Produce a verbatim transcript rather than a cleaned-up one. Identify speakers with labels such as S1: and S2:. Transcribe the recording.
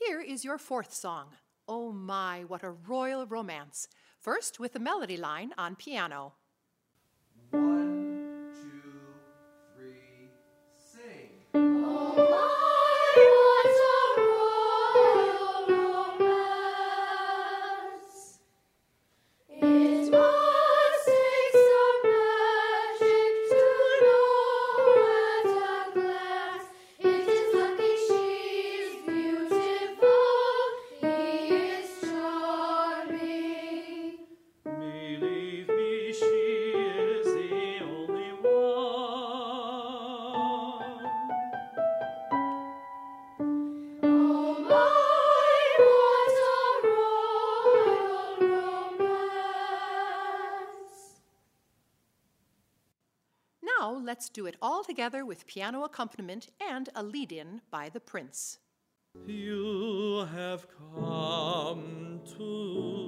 S1: Here is your fourth song. Oh my, what a royal romance. First with the melody line on piano.
S2: One, two, three, sing.
S3: Oh my, what a royal romance. It must take some magic to know at a glance. It is lucky she is beautiful, he is charming.
S4: Believe me, she is the only one.
S3: Oh my, what a royal romance.
S1: Now let's do it all together with piano accompaniment and a lead-in by the prince.
S4: You have come to